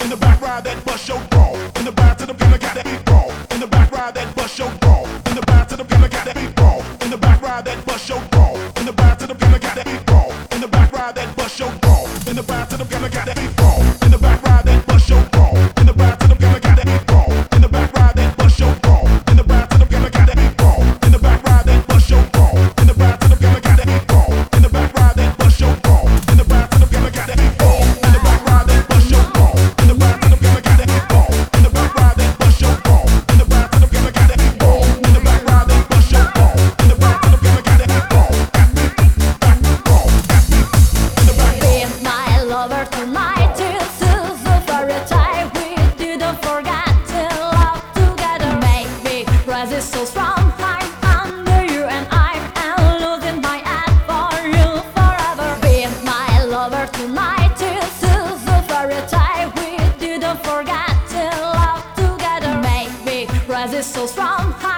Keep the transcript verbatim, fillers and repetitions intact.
In the back ride that bus your bra. In the back to the gonna got that beat bra. In the back ride that bus your bra. In the back to the gonna got that beat bra. In the back ride that bus your bra. In the back to the gonna got that beat bra. In the back ride that bus your bra. In the back to the gonna got that beat bra. In the back ride that bus your bra. In the back to the gonna got that beat bra. In the back ride that bus your bra. In the back to the gonna got that beat bra. In the back ride that bus your bra. In the back to the gonna got that beat bra. In the back ride that bus your bra. In the back to the gonna got that beat bra. In the back ride that bus your bra. In the back to the gonna got that beat bra. In the back ride that bus your bra. In the back to the gonna got that beat bra. In the back ride that bus your bra. In the back to the gonna got that beat bra. Back beat, back bra, back beat. In the back Be my lover tonight. This is a fairy tale we didn't forget to love together. Make me crazy so strong. I'm under you and I'm and losing my head for you forever. Be my lover tonight. This is a fairy tale we didn't forget to love together. Make me crazy so strong.